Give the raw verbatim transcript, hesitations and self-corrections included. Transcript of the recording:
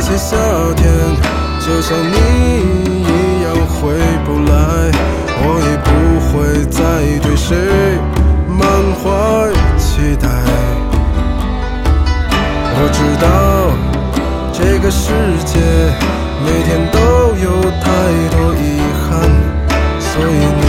些夏天，就像你一样回不来，我也不会再对谁满怀期待。我知道这个世界每天都有太多遗憾，所以你